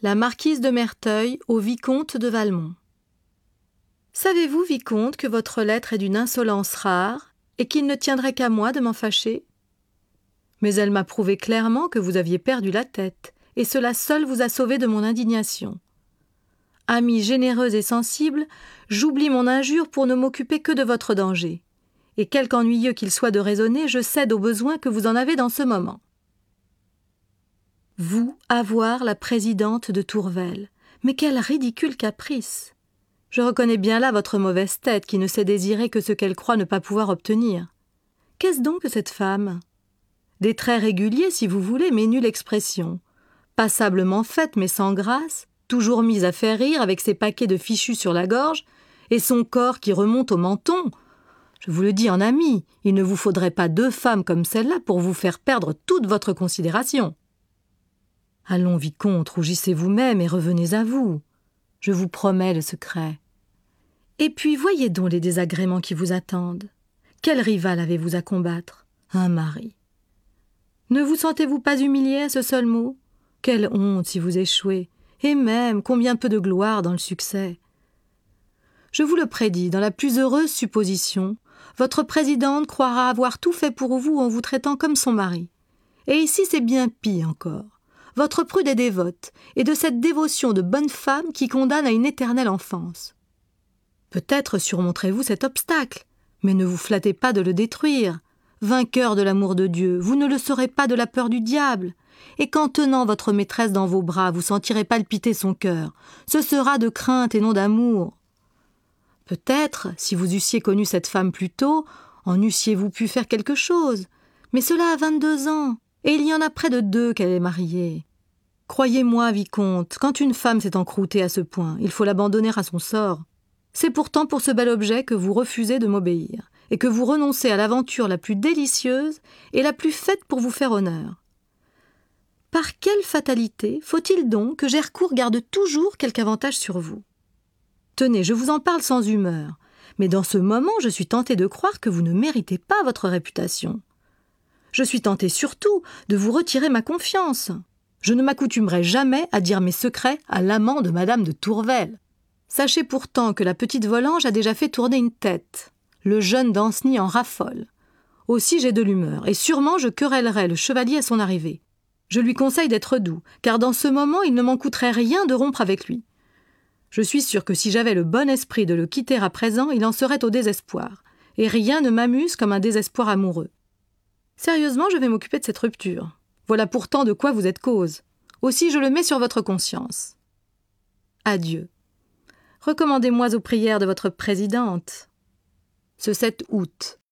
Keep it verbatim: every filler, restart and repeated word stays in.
La marquise de Merteuil au vicomte de Valmont. Savez-vous, vicomte, que votre lettre est d'une insolence rare et qu'il ne tiendrait qu'à moi de m'en fâcher? Mais elle m'a prouvé clairement que vous aviez perdu la tête, et cela seul vous a sauvé de mon indignation. Amie généreuse et sensible, j'oublie mon injure pour ne m'occuper que de votre danger. Et quelque ennuyeux qu'il soit de raisonner, je cède au besoin que vous en avez dans ce moment. Vous, avoir la présidente de Tourvel, mais quel ridicule caprice! Je reconnais bien là votre mauvaise tête qui ne sait désirer que ce qu'elle croit ne pas pouvoir obtenir. Qu'est-ce donc que cette femme? Des traits réguliers, si vous voulez, mais nulle expression. Passablement faite, mais sans grâce, toujours mise à faire rire avec ses paquets de fichus sur la gorge, et son corps qui remonte au menton. Je vous le dis en ami, il ne vous faudrait pas deux femmes comme celle-là pour vous faire perdre toute votre considération. Allons, vicomte, rougissez vous-même et revenez à vous. Je vous promets le secret. Et puis, voyez donc les désagréments qui vous attendent. Quel rival avez-vous à combattre? Un mari. Ne vous sentez-vous pas humilié à ce seul mot? Quelle honte si vous échouez, et même combien peu de gloire dans le succès. Je vous le prédis, dans la plus heureuse supposition, votre présidente croira avoir tout fait pour vous en vous traitant comme son mari. Et ici c'est bien pis encore. Votre prude est dévote, et de cette dévotion de bonne femme qui condamne à une éternelle enfance. Peut-être surmonterez-vous cet obstacle, mais ne vous flattez pas de le détruire. Vainqueur de l'amour de Dieu, vous ne le serez pas de la peur du diable. Et qu'en tenant votre maîtresse dans vos bras, vous sentirez palpiter son cœur, ce sera de crainte et non d'amour. Peut-être, si vous eussiez connu cette femme plus tôt, en eussiez-vous pu faire quelque chose. Mais cela a vingt-deux ans, et il y en a près de deux qu'elle est mariée. Croyez-moi, vicomte, quand une femme s'est encroûtée à ce point, il faut l'abandonner à son sort. C'est pourtant pour ce bel objet que vous refusez de m'obéir, et que vous renoncez à l'aventure la plus délicieuse et la plus faite pour vous faire honneur. Par quelle fatalité faut-il donc que Gercourt garde toujours quelque avantage sur vous? Tenez, je vous en parle sans humeur, mais dans ce moment je suis tentée de croire que vous ne méritez pas votre réputation. Je suis tentée surtout de vous retirer ma confiance. Je ne m'accoutumerai jamais à dire mes secrets à l'amant de Madame de Tourvel. Sachez pourtant que la petite Volanges a déjà fait tourner une tête. Le jeune Danceny en raffole. Aussi j'ai de l'humeur, et sûrement je querellerai le chevalier à son arrivée. Je lui conseille d'être doux, car dans ce moment il ne m'en coûterait rien de rompre avec lui. Je suis sûre que si j'avais le bon esprit de le quitter à présent, il en serait au désespoir, et rien ne m'amuse comme un désespoir amoureux. Sérieusement, je vais m'occuper de cette rupture. Voilà pourtant de quoi vous êtes cause. Aussi je le mets sur votre conscience. Adieu. Recommandez-moi aux prières de votre présidente. Ce sept août.